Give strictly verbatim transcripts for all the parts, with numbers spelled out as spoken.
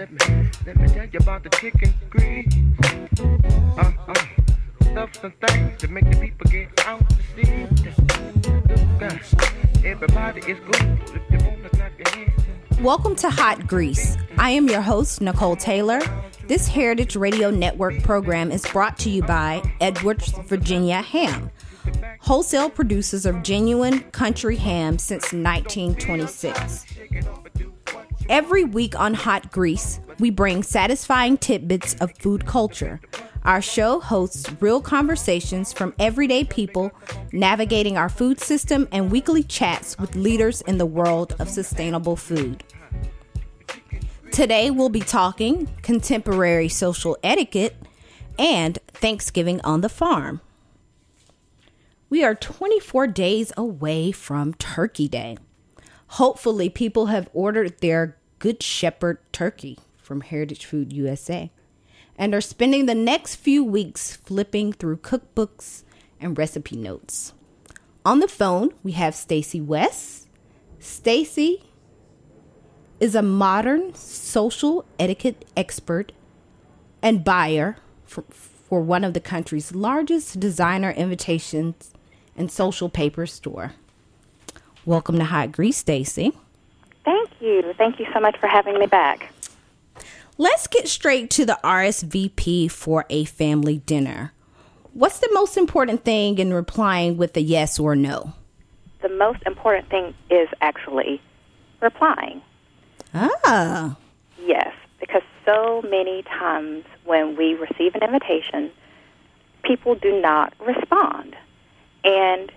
Let me, let me tell you about the chicken grease. Uh, uh, stuff some things to make the people get out to see. God, everybody is good if you wanna clap your hands. Welcome to Hot Grease. I am your host, Nicole Taylor. This Heritage Radio Network program is brought to you by Edwards, Virginia Ham, wholesale producers of genuine country ham since nineteen twenty-six. Every week on Hot Grease, we bring satisfying tidbits of food culture. Our show hosts real conversations from everyday people navigating our food system and weekly chats with leaders in the world of sustainable food. Today, we'll be talking contemporary social etiquette and Thanksgiving on the farm. We are twenty-four days away from Turkey Day. Hopefully, people have ordered their Good Shepherd turkey from Heritage Food U S A and are spending the next few weeks flipping through cookbooks and recipe notes. On the phone, we have Stacy West. Stacy is a modern social etiquette expert and buyer for, for one of the country's largest designer invitations and social paper store. Welcome to Hot Grease, Stacy. Thank you. Thank you so much for having me back. Let's get straight to the R S V P for a family dinner. What's the most important thing in replying with a yes or no? The most important thing is actually replying. Ah. Yes, because so many times when we receive an invitation, people do not respond. And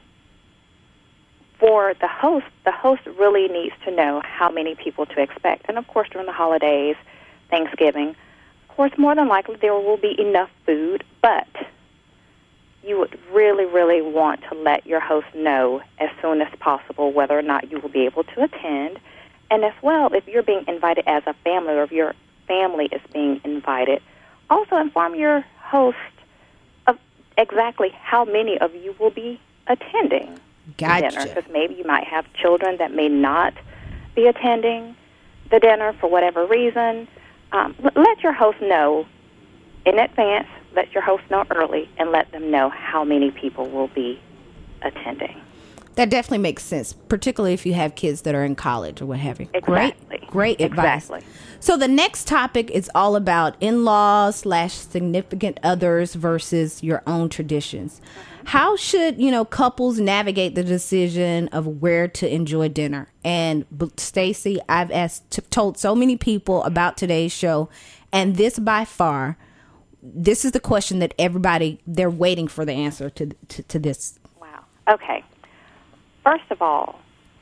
for the host, the host really needs to know how many people to expect. And, of course, during the holidays, Thanksgiving, of course, more than likely there will be enough food, but you would really, really want to let your host know as soon as possible whether or not you will be able to attend. And as well, if you're being invited as a family or if your family is being invited, also inform your host of exactly how many of you will be attending Gotcha. the dinner. Because maybe you might have children that may not be attending the dinner for whatever reason. Um, let your host know in advance, let your host know early, and let them know how many people will be attending. That definitely makes sense, particularly if you have kids that are in college or what have you. Exactly. Great, great advice. Exactly. So the next topic is all about in-laws slash significant others versus your own traditions. Mm-hmm. How should, you know, couples navigate the decision of where to enjoy dinner? And Stacy, I've asked, t- told so many people about today's show, and this by far, this is the question that everybody, they're waiting for the answer to to, to this. Wow. Okay. First of all,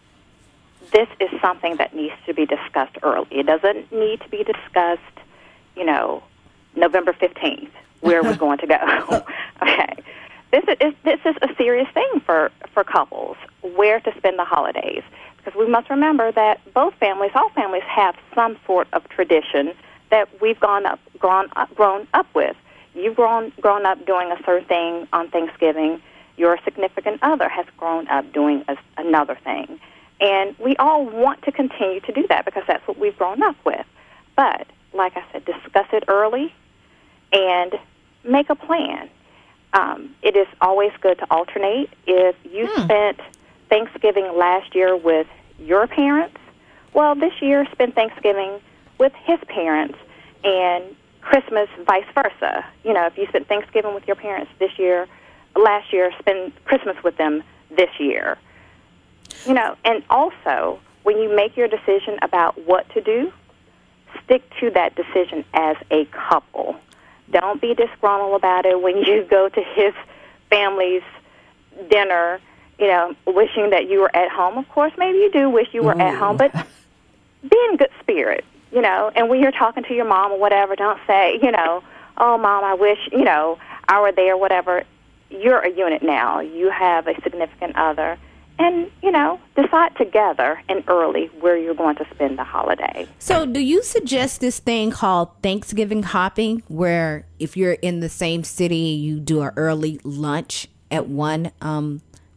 this is something that needs to be discussed early. It doesn't need to be discussed, you know, November fifteenth, where we're going to go. Okay. This is this is a serious thing for, for couples, where to spend the holidays. Because we must remember that both families, all families, have some sort of tradition that we've gone up, grown up, grown up with. You've grown grown up doing a certain thing on Thanksgiving. Your significant other has grown up doing a, another thing. And we all want to continue to do that because that's what we've grown up with. But, like I said, discuss it early and make a plan. Um, it is always good to alternate. If you hmm. spent Thanksgiving last year with your parents, well, this year spend Thanksgiving with his parents and Christmas vice versa. You know, if you spent Thanksgiving with your parents this year, last year, spend Christmas with them this year. You know, and also, when you make your decision about what to do, stick to that decision as a couple. Don't be disgruntled about it when you go to his family's dinner, you know, wishing that you were at home. Of course, maybe you do wish you were Ooh. at home, but be in good spirit, you know. And when you're talking to your mom or whatever, don't say, you know, oh, Mom, I wish, you know, I were there, whatever. You're a unit now. You have a significant other. And, you know, decide together and early where you're going to spend the holiday. So do you suggest this thing called Thanksgiving hopping, where if you're in the same city, you do an early lunch at one um,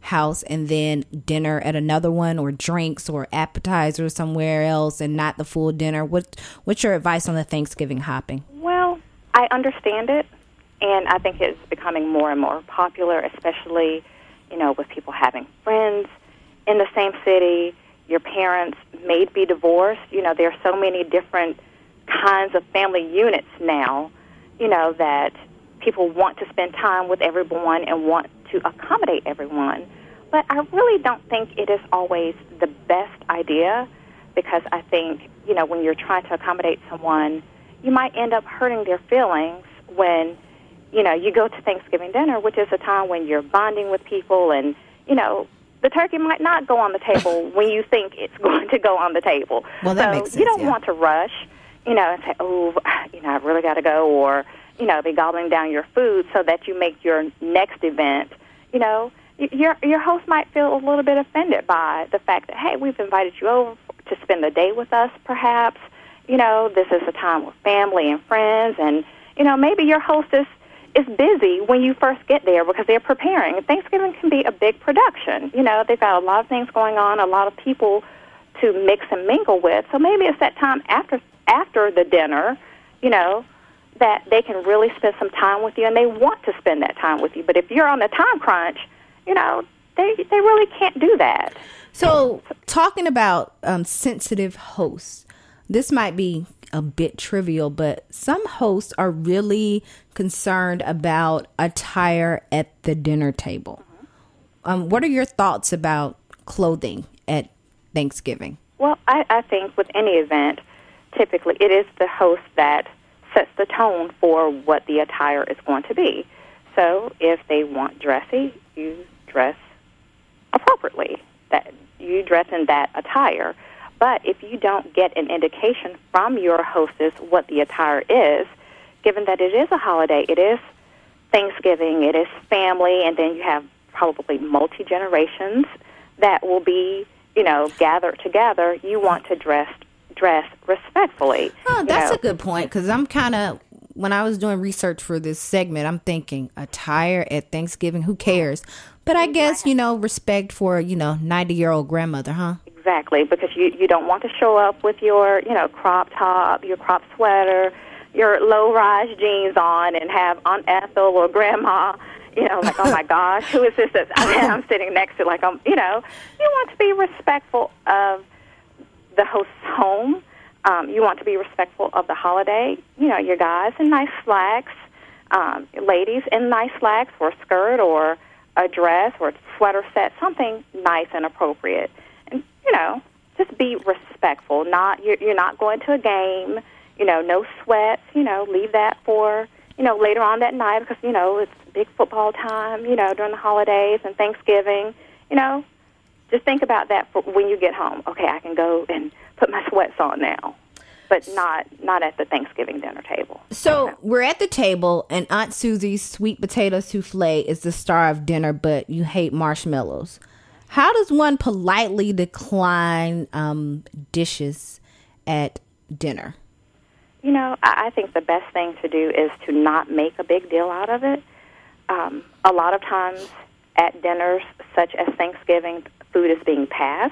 house and then dinner at another one, or drinks or appetizers somewhere else and not the full dinner? What What's your advice on the Thanksgiving hopping? Well, I understand it, and I think it's becoming more and more popular, especially, you know, with people having friends in the same city. Your parents may be divorced. You know, there are so many different kinds of family units now, you know, that people want to spend time with everyone and want to accommodate everyone. But I really don't think it is always the best idea, because I think, you know, when you're trying to accommodate someone, you might end up hurting their feelings when, you know, you go to Thanksgiving dinner, which is a time when you're bonding with people, and, you know, the turkey might not go on the table when you think it's going to go on the table. Well, that so makes sense, you don't yeah. want to rush, you know, and say, oh, you know, I've really got to go, or, you know, be gobbling down your food so that you make your next event, you know, your your host might feel a little bit offended by the fact that, hey, we've invited you over to spend the day with us, perhaps. You know, this is a time with family and friends, and, you know, maybe your hostess is busy when you first get there because they're preparing. Thanksgiving can be a big production. You know, they've got a lot of things going on, a lot of people to mix and mingle with. So maybe it's that time after after the dinner, you know, that they can really spend some time with you, and they want to spend that time with you. But if you're on a time crunch, you know, they they really can't do that. So talking about um, sensitive hosts, this might be a bit trivial, but some hosts are really concerned about attire at the dinner table. Mm-hmm. Um, what are your thoughts about clothing at Thanksgiving? Well, I, I think with any event, typically it is the host that sets the tone for what the attire is going to be. So if they want dressy, you dress appropriately. That you dress in that attire. But if you don't get an indication from your hostess what the attire is, given that it is a holiday, it is Thanksgiving, it is family, and then you have probably multi-generations that will be, you know, gathered together, you want to dress dress respectfully. Oh, that's you know. a good point, because I'm kind of, when I was doing research for this segment, I'm thinking attire at Thanksgiving, who cares? But I guess, you know, respect for, you know, ninety-year-old grandmother, huh? Exactly, because you, you don't want to show up with your, you know, crop top, your crop sweater, your low-rise jeans on, and have Aunt Ethel or Grandma, you know, like, oh, my gosh, who is this that I'm sitting next to? Like, um, you know, you want to be respectful of the host's home. Um, you want to be respectful of the holiday. You know, your guys in nice slacks, um, ladies in nice slacks or a skirt or a dress or a sweater set, something nice and appropriate. And, you know, just be respectful. Not you're, you're not going to a game, you know, no sweats, you know, leave that for, you know, later on that night because, you know, it's big football time, you know, during the holidays and Thanksgiving. You know, just think about that for when you get home. Okay, I can go and put my sweats on now. But not not at the Thanksgiving dinner table. So no. We're at the table, and Aunt Susie's sweet potato souffle is the star of dinner, but you hate marshmallows. How does one politely decline um, dishes at dinner? You know, I, I think the best thing to do is to not make a big deal out of it. Um, a lot of times at dinners, such as Thanksgiving, food is being passed.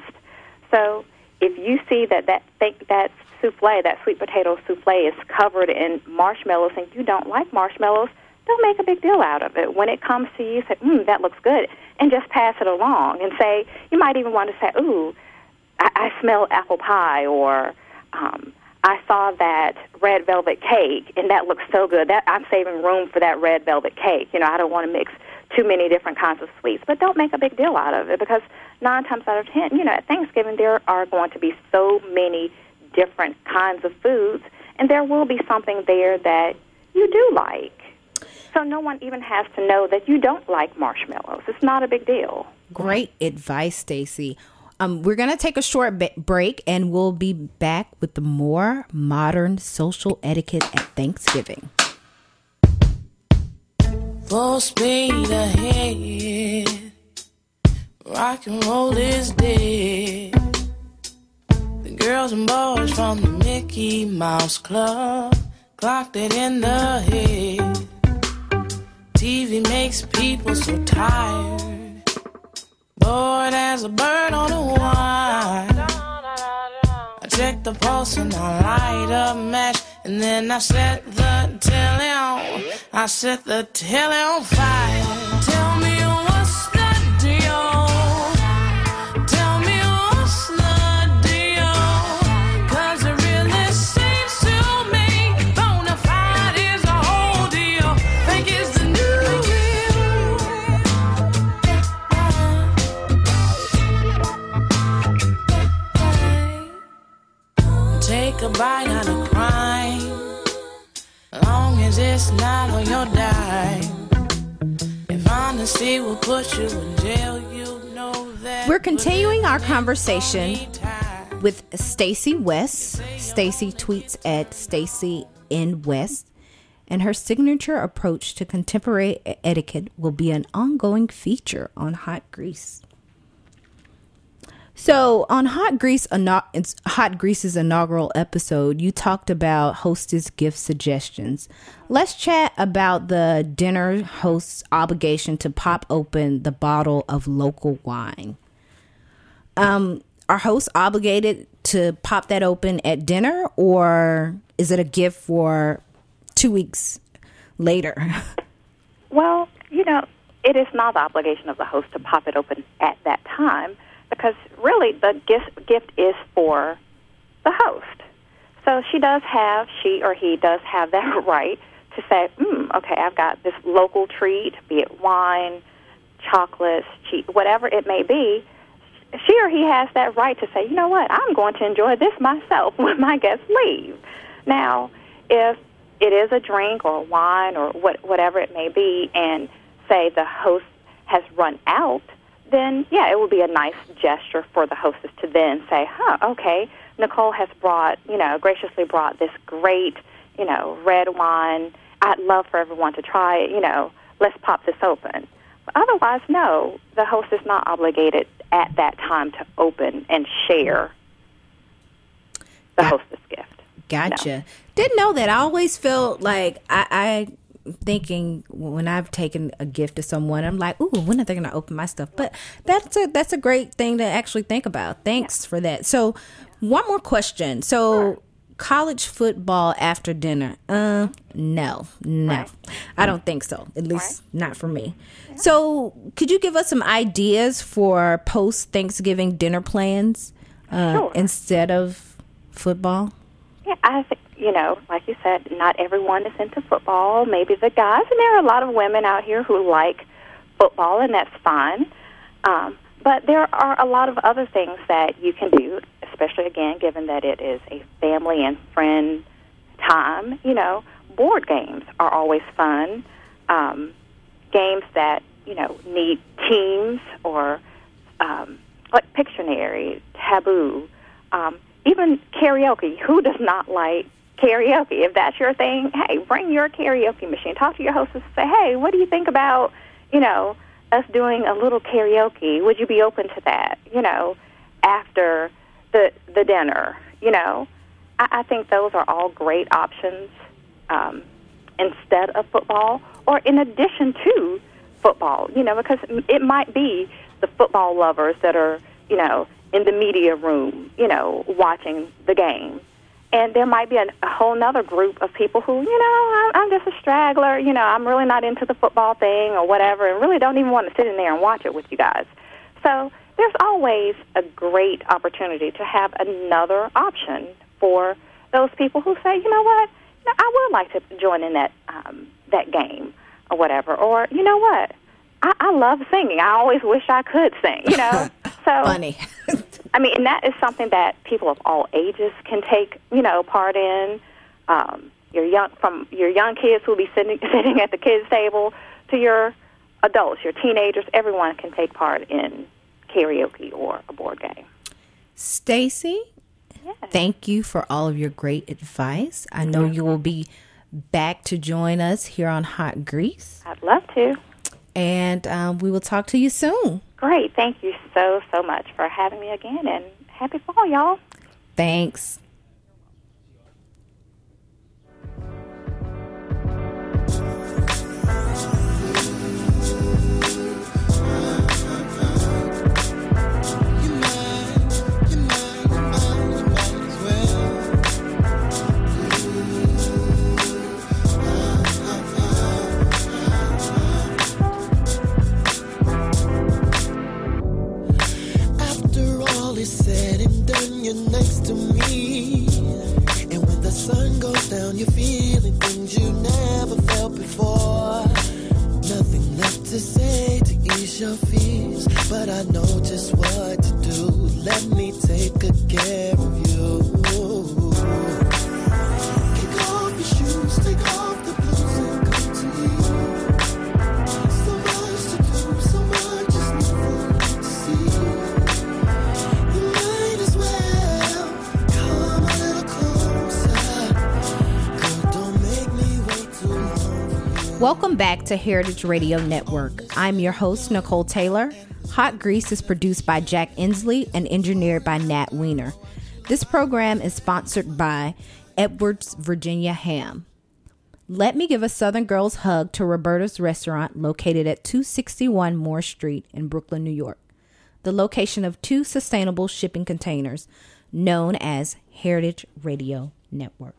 So if you see that that that souffle, that sweet potato souffle, is covered in marshmallows and you don't like marshmallows, don't make a big deal out of it. When it comes to you, say, mm, that looks good, and just pass it along. And say, you might even want to say, ooh, I, I smell apple pie, or um, I saw that red velvet cake, and that looks so good. That I'm saving room for that red velvet cake. You know, I don't want to mix too many different kinds of sweets, but don't make a big deal out of it, because nine times out of ten, you know, at Thanksgiving there are going to be so many different kinds of foods, and there will be something there that you do like. So no one even has to know that you don't like marshmallows. It's not a big deal. Great advice, Stacy. Um, we're going to take a short b- break, and we'll be back with the more modern social etiquette at Thanksgiving. Full speed ahead, rock and roll is dead. The girls and boys from the Mickey Mouse Club clocked it in the head. T V makes people so tired. there's a burn on the wine. I check the pulse and I light a match, and then I set the telly on. I set the telly on fire. Tell me what's the deal? Tell me what's the deal? 'Cause it really seems to me bona fide is the whole deal. Think it's the new deal. Take a bite out of crime, long as it's not on your dime. If honesty will put you in jail, you know that. We're continuing our conversation with Stacey West. Stacey tweets at Stacey N West, and her signature approach to contemporary etiquette will be an ongoing feature on Hot Grease. So on Hot Grease, Hot Grease's inaugural episode, you talked about hostess gift suggestions. Let's chat about the dinner host's obligation to pop open the bottle of local wine. Um, are hosts obligated to pop that open at dinner, or is it a gift for two weeks later? Well, you know, it is not the obligation of the host to pop it open at that time, because really the gift, gift is for the host. So she does have, she or he does have that right to say, hmm, okay, I've got this local treat, be it wine, chocolates, cheese, whatever it may be. She or he has that right to say, you know what, I'm going to enjoy this myself when my guests leave. Now, if it is a drink or wine or what, whatever it may be, and say the host has run out, then, yeah, it would be a nice gesture for the hostess to then say, huh, okay, Nicole has brought, you know, graciously brought this great, you know, red wine. I'd love for everyone to try it, you know, let's pop this open. But otherwise, no, the host is not obligated at that time to open and share the Got, hostess gift. Gotcha. No. Didn't know that. I always felt like I... I thinking when I've taken a gift to someone, I'm like, ooh, when are they going to open my stuff? But that's a that's a great thing to actually think about. Thanks yeah. for that. So one more question. So sure. College football after dinner? Uh, no, no, right. I don't think so. At least right. not for me. Yeah. So could you give us some ideas for post Thanksgiving dinner plans uh, sure. instead of football? Yeah, I think, you know, like you said, not everyone is into football. Maybe the guys, and there are a lot of women out here who like football, and that's fine. Um, but there are a lot of other things that you can do, especially, again, given that it is a family and friend time. You know, board games are always fun. Um, games that, you know, need teams or um, like Pictionary, Taboo, um, even karaoke. Who does not like karaoke? If that's your thing, hey, bring your karaoke machine. Talk to your hostess and say, hey, what do you think about, you know, us doing a little karaoke? Would you be open to that, you know, after the the dinner? You know, I, I think those are all great options um, instead of football or in addition to football, you know, because it might be the football lovers that are, you know, in the media room, you know, watching the game. And there might be a, a whole other group of people who, you know, I'm, I'm just a straggler, you know, I'm really not into the football thing or whatever, and really don't even want to sit in there and watch it with you guys. So there's always a great opportunity to have another option for those people who say, you know what, I would like to join in that um, that game or whatever. Or, you know what, I, I love singing. I always wish I could sing, you know. So, funny. I mean, and that is something that people of all ages can take, you know, part in. Um, your young from your young kids who will be sitting sitting at the kids' table to your adults, your teenagers. Everyone can take part in karaoke or a board game. Stacey, yes. Thank you for all of your great advice. I know you will be back to join us here on Hot Grease. I'd love to. And um, we will talk to you soon. Great. Thank you so, so much for having me again, and happy fall, y'all. Thanks. it's said and done, you're next to me. And when the sun goes down, you're feeling things you never felt before. Nothing left to say to ease your fears, but I know just what to do. Let me take good care of you. Kick off your shoes, take off the blues and come to you. So much to do, so much is new to see. You might as well come a little closer. Girl, don't make me wait too long for you. Welcome back to Heritage Radio Network. I'm your host, Nicole Taylor. Hot Grease is produced by Jack Inslee and engineered by Nat Weiner. This program is sponsored by Edwards Virginia Ham. Let me give a Southern Girls hug to Roberta's Restaurant, located at two sixty-one Moore Street in Brooklyn, New York, the location of two sustainable shipping containers known as Heritage Radio Network.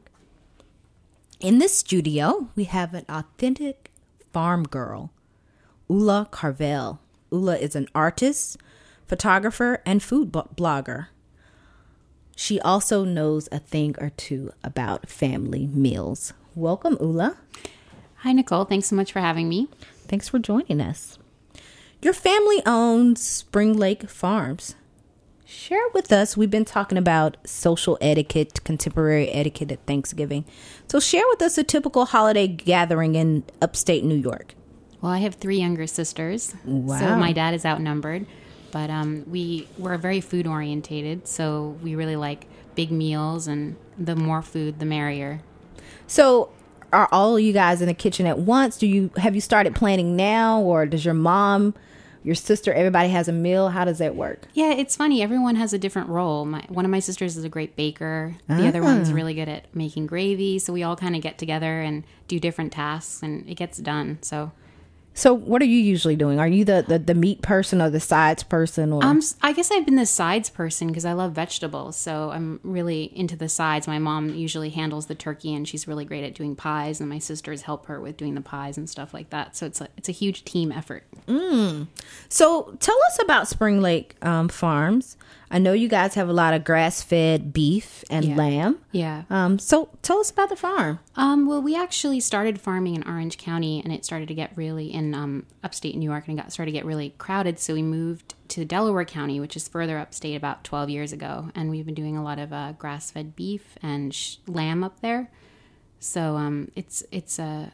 In this studio, we have an authentic farm girl, Ula Carvel. Ula is an artist, photographer, and food blogger. She also knows a thing or two about family meals. Welcome, Ula. Hi, Nicole. Thanks so much for having me. Thanks for joining us. Your family owns Spring Lake Farms. Share with us, we've been talking about social etiquette, contemporary etiquette at Thanksgiving. So share with us a typical holiday gathering in upstate New York. Well, I have three younger sisters, Wow. so my dad is outnumbered. But um, we, we're very food-orientated, so we really like big meals, and the more food, the merrier. So are all you guys in the kitchen at once? Do you have you started planning now, or does your mom, your sister, everybody has a meal? How does that work? Yeah, it's funny. Everyone has a different role. My, one of my sisters is a great baker. The Ah. other one's really good at making gravy, so we all kind of get together and do different tasks, and it gets done, so... So what are you usually doing? Are you the, the, the meat person or the sides person? Or Um, I guess I've been the sides person because I love vegetables. So I'm really into the sides. My mom usually handles the turkey, and she's really great at doing pies. And my sisters help her with doing the pies and stuff like that. So it's a, it's a huge team effort. Mm. So tell us about Spring Lake um, Farms. I know you guys have a lot of grass-fed beef and Yeah. lamb. Yeah. Um, so tell us about the farm. Um, well, we actually started farming in Orange County, and it started to get really in um, upstate New York, and it got started to get really crowded. So we moved to Delaware County, which is further upstate, about twelve years ago, and we've been doing a lot of uh, grass-fed beef and sh- lamb up there. So um, it's it's a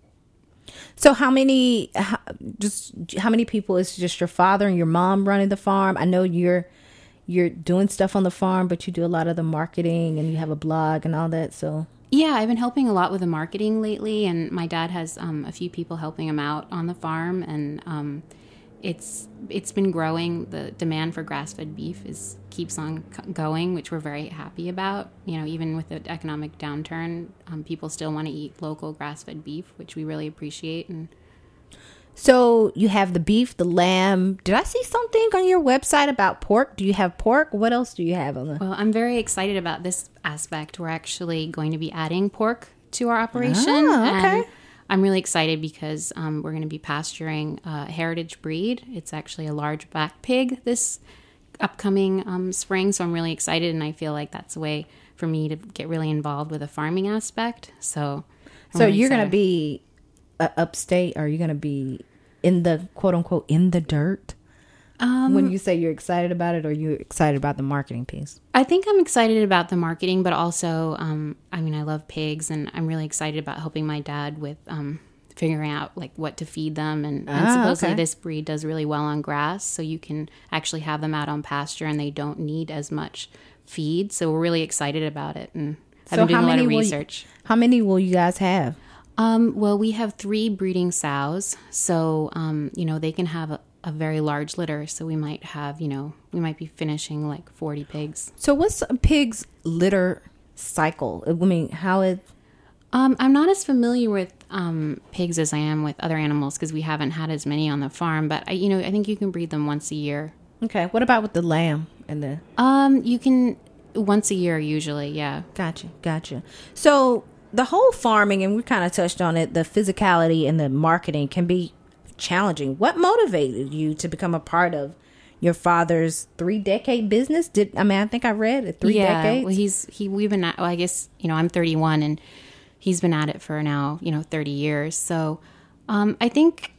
So how many, how, just how many people is just your father and your mom running the farm? I know you're you're doing stuff on the farm, but you do a lot of the marketing and you have a blog and all that. So Yeah, I've been helping a lot with the marketing lately, and my dad has um, a few people helping him out on the farm, and um, it's it's been growing. The demand for grass-fed beef is keeps on c- going, which we're very happy about. You know, even with the economic downturn, um, people still want to eat local grass-fed beef, which we really appreciate. And So you have the beef, the lamb. Did I see something on your website about pork? Do you have pork? What else do you have on the? well, I'm very excited about this aspect. We're actually going to be adding pork to our operation. Oh, okay. And I'm really excited because um, we're going to be pasturing a heritage breed. It's actually a large black pig this upcoming um, spring. So I'm really excited, and I feel like that's a way for me to get really involved with the farming aspect. So, I'm So really you're going to excited. be uh, upstate, or are you going to be in the quote unquote in the dirt? Um, When you say you're excited about it, or are you excited about the marketing piece? I think I'm excited about the marketing, but also, um, I mean, I love pigs, and I'm really excited about helping my dad with um, figuring out like what to feed them. And, and Ah, supposedly okay. this breed does really well on grass, so you can actually have them out on pasture, and they don't need as much feed. So we're really excited about it, and I've been doing a lot of will you- research. how many will you guys have? Um, well, we have three breeding sows, so um, you know, they can have a, a very large litter. So we might have, you know, we might be finishing like forty pigs. So what's a pig's litter cycle? I mean, how it? Um, I'm not as familiar with um, pigs as I am with other animals because we haven't had as many on the farm. But I, you know, I think you can breed them once a year. Okay. What about with the lamb and the? Um, you can once a year usually. Yeah. Gotcha, gotcha. So the whole farming, and we kind of touched on it, the physicality and the marketing can be challenging. What motivated you to become a part of, your father's three decade business. Did I mean I think I read it three yeah, decades. Well, he's he we've been at, well, I guess, you know, I'm thirty-one and he's been at it for now, you know, thirty years. So um, I think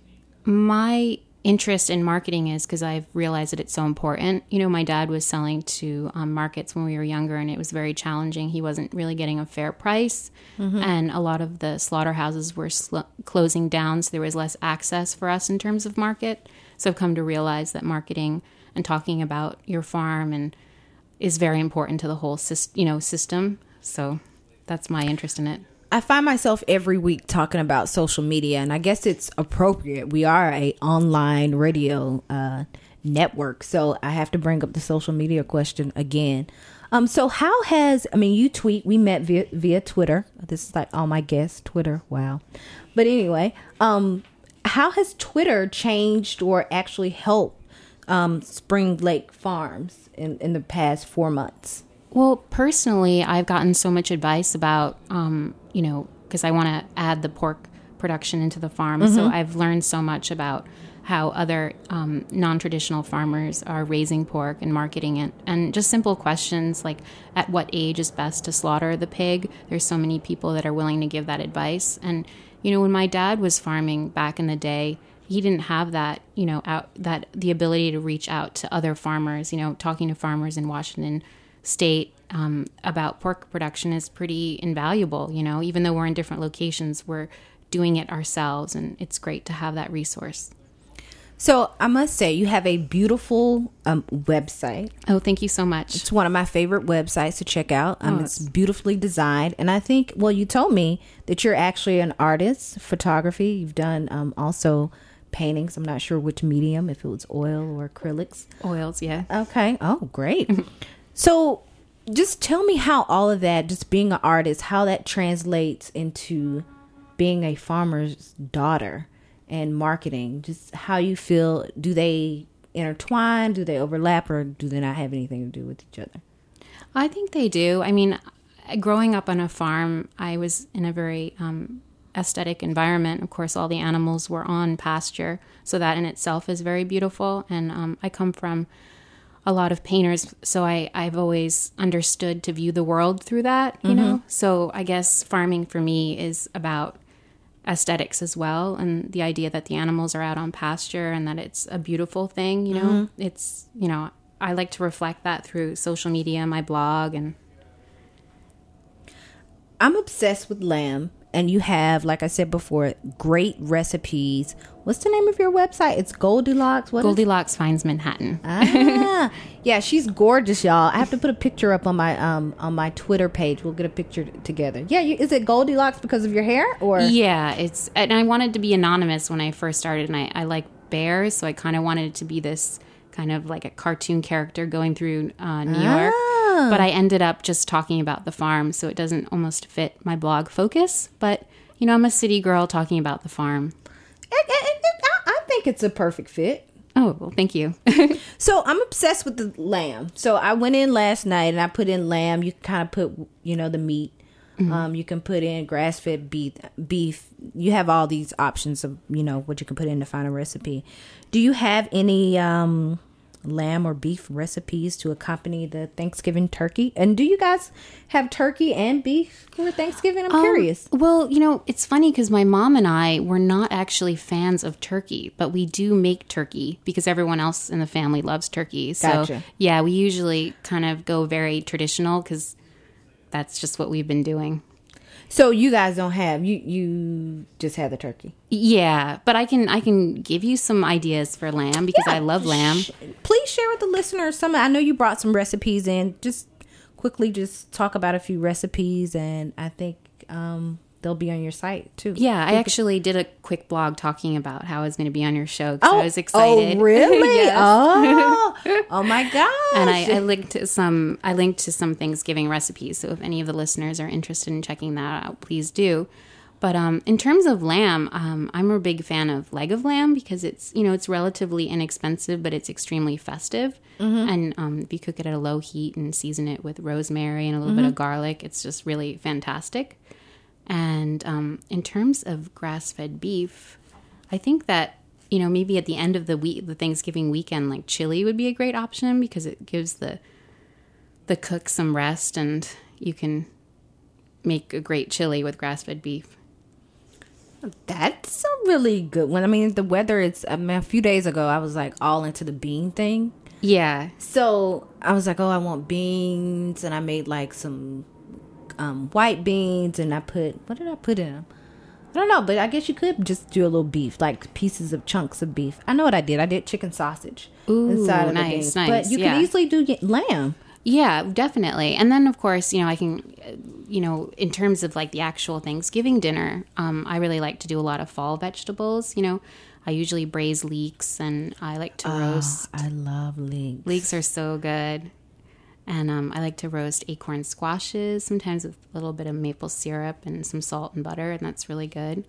my interest in marketing is because I've realized that it's so important. You know, my dad was selling to um, markets when we were younger, and it was very challenging. He wasn't really getting a fair price, mm-hmm. and a lot of the slaughterhouses were sl- closing down, so there was less access for us in terms of market. So I've come to realize that marketing and talking about your farm and is very important to the whole syst- you know, system. So that's my interest in it. I find myself every week talking about social media, and I guess it's appropriate. We are a online radio uh, network, so I have to bring up the social media question again. Um, so how has, I mean, you tweet, we met via, via Twitter. This is like all my guests, Twitter, wow. But anyway, um, how has Twitter changed or actually helped um, Spring Lake Farms in, in the past four months? Well, personally, I've gotten so much advice about, um, you know, because I want to add the pork production into the farm. Mm-hmm. So I've learned so much about how other um, non-traditional farmers are raising pork and marketing it. And just simple questions like, at what age is best to slaughter the pig? There's so many people that are willing to give that advice. And, you know, when my dad was farming back in the day, he didn't have that, you know, out that the ability to reach out to other farmers, you know, talking to farmers in Washington State um, about pork production is pretty invaluable. You know, even though we're in different locations, we're doing it ourselves, and it's great to have that resource. So I must say, you have a beautiful um, website. Oh, thank you so much. It's one of my favorite websites to check out. Um, Oh, it's beautifully designed, and I think, well, you told me that you're actually an artist, photography. You've done um, also paintings. I'm not sure which medium, if it was oil or acrylics. Oils, yeah. Okay. Oh, great. So just tell me how all of that, just being an artist, how that translates into being a farmer's daughter and marketing. Just how you feel. Do they intertwine? Do they overlap? Or do they not have anything to do with each other? I think they do. I mean, growing up on a farm, I was in a very um, aesthetic environment. Of course, all the animals were on pasture, so that in itself is very beautiful. And um, I come from a lot of painters, so I, I've always understood to view the world through that, you mm-hmm. know? So I guess farming for me is about aesthetics as well, and the idea that the animals are out on pasture and that it's a beautiful thing, you know? Mm-hmm. It's, you know, I like to reflect that through social media, my blog, and... I'm obsessed with lamb, and you have, like I said before, great recipes. What's the name of your website? It's Goldilocks. What Goldilocks is- Finds Manhattan. Ah, yeah, she's gorgeous, y'all. I have to put a picture up on my um on my Twitter page. We'll get a picture together. Yeah, you, is it Goldilocks because of your hair, or? Yeah, it's. And I wanted to be anonymous when I first started, and I, I like bears, so I kind of wanted it to be this kind of like a cartoon character going through uh, New ah. York. But I ended up just talking about the farm, so it doesn't almost fit my blog focus. But, you know, I'm a city girl talking about the farm. I, I, I think it's a perfect fit. Oh, well, thank you. So I'm obsessed with the lamb. So I went in last night and I put in lamb. You kind of put, you know, the meat. Mm-hmm. Um, you can put in grass-fed beef. Beef. You have all these options of, you know, what you can put in to find a recipe. Do you have any... Um, lamb or beef recipes to accompany the Thanksgiving turkey? And do you guys have turkey and beef for Thanksgiving? I'm um, curious. Well, you know, it's funny because my mom and I were not actually fans of turkey, but we do make turkey because everyone else in the family loves turkey. So, gotcha. Yeah, we usually kind of go very traditional because that's just what we've been doing. So you guys don't have, you you just have the turkey? Yeah, but I can I can give you some ideas for lamb because yeah, I love lamb. Sh- please share with the listeners some. I know you brought some recipes in. Just quickly just talk about a few recipes, and I think um, they'll be on your site too. Yeah, I actually did a quick blog talking about how I was going to be on your show because oh, I was excited. Oh, really? Yes. Oh, oh my gosh! And I, I linked to some. I linked to some Thanksgiving recipes. So if any of the listeners are interested in checking that out, please do. But um, in terms of lamb, um, I'm a big fan of leg of lamb because it's, you know, it's relatively inexpensive, but it's extremely festive. Mm-hmm. And um, if you cook it at a low heat and season it with rosemary and a little mm-hmm. bit of garlic, it's just really fantastic. And um, in terms of grass-fed beef, I think that, you know, maybe at the end of the week, the Thanksgiving weekend, like chili would be a great option because it gives the the cook some rest, and you can make a great chili with grass-fed beef. That's a really good one. I mean, the weather, it's, I mean, a few days ago, I was like all into the bean thing. Yeah. So I was like, oh, I want beans. And I made like some um, white beans. And I put, what did I put in them? I don't know, but I guess you could just do a little beef, like pieces of chunks of beef. I know what I did. I did chicken sausage Ooh, inside of nice, the beans. nice, But you yeah. could easily do y- lamb. Yeah, definitely. And then, of course, you know, I can, uh, you know, in terms of like the actual Thanksgiving dinner, um, I really like to do a lot of fall vegetables. You know, I usually braise leeks, and I like to roast. I love leeks. Leeks are so good. And um, I like to roast acorn squashes, sometimes with a little bit of maple syrup and some salt and butter, and that's really good.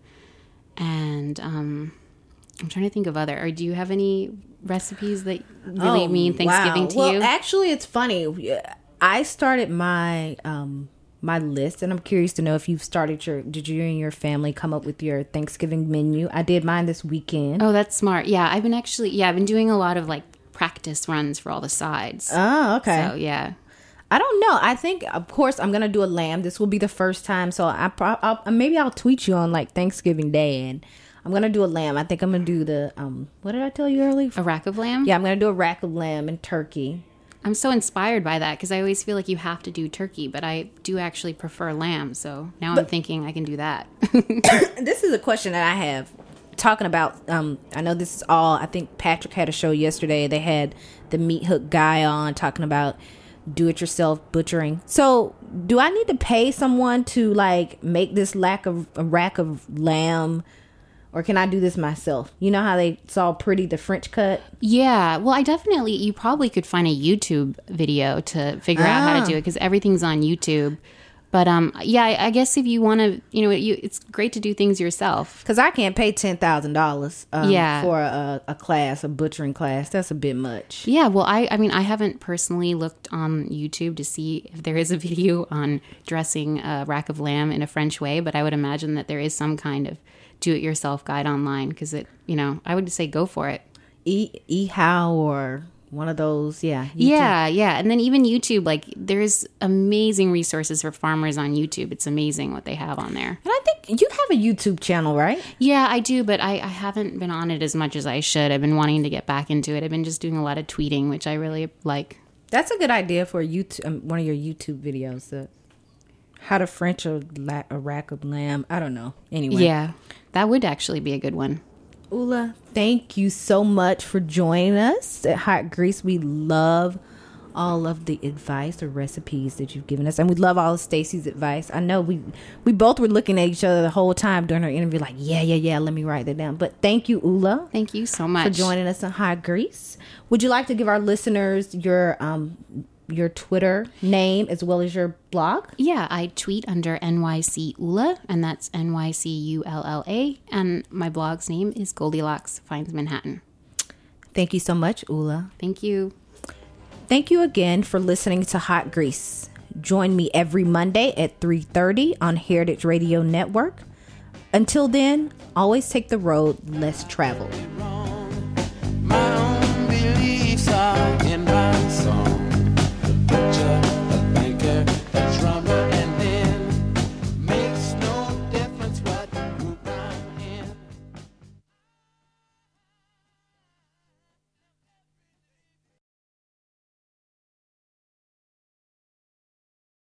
And um, I'm trying to think of other, or do you have any recipes that really Oh, mean Thanksgiving wow. to well, you? actually, it's funny. I started my um, my list, and I'm curious to know if you've started your. Did you and your family come up with your Thanksgiving menu? I did mine this weekend. Oh, that's smart. Yeah, I've been actually, yeah, I've been doing a lot of like practice runs for all the sides. Oh, okay. So, yeah. I don't know. I think, of course, I'm gonna do a lamb. This will be the first time, so I pro- I'll, maybe I'll tweet you on like Thanksgiving Day, and I'm gonna do a lamb. I think I'm gonna do the um. What did I tell you earlier? A rack of lamb? Yeah, I'm gonna do a rack of lamb and turkey. I'm so inspired by that because I always feel like you have to do turkey, but I do actually prefer lamb. So now I'm thinking I can do that. This is a question that I have. Talking about, um, I know this is all, I think Patrick had a show yesterday. They had the meat hook guy on talking about do-it-yourself butchering. So do I need to pay someone to like make this lack of a rack of lamb, or can I do this myself? You know how they saw Pretty the French cut? Yeah, well, I definitely, you probably could find a YouTube video to figure out how Ah. to do it because everything's on YouTube. But um, yeah, I I guess if you want to, you know, you, it's great to do things yourself. Because I can't pay ten thousand dollars um, Yeah. for a, a class, a butchering class. That's a bit much. Yeah, well, I, I mean, I haven't personally looked on YouTube to see if there is a video on dressing a rack of lamb in a French way, but I would imagine that there is some kind of do-it-yourself guide online because it, you know, I would say go for it. E, e how or one of those, yeah. YouTube. Yeah, yeah. And then even YouTube, like there's amazing resources for farmers on YouTube. It's amazing what they have on there. And I think you have a YouTube channel, right? Yeah, I do, but I, I haven't been on it as much as I should. I've been wanting to get back into it. I've been just doing a lot of tweeting, which I really like. That's a good idea for YouTube, um, one of your YouTube videos. The how to French a, la- a rack of lamb. I don't know. Anyway. Yeah, that would actually be a good one. Ula, thank you so much for joining us at Hot Grease. We love all of the advice or recipes that you've given us, and we love all of Stacey's advice. I know we we both were looking at each other the whole time during our interview, like, yeah, yeah, yeah. Let me write that down. But thank you, Ula. Thank you so much for joining us on Hot Grease. Would you like to give our listeners your um your Twitter name as well as your blog? Yeah, I tweet under N Y C Ula, and that's N Y C U L L A, and my blog's name is Goldilocks Finds Manhattan. Thank you so much, Ula. Thank you. Thank you again for listening to Hot Grease. Join me every Monday at three thirty on Heritage Radio Network. Until then, always take the road less traveled. My own beliefs are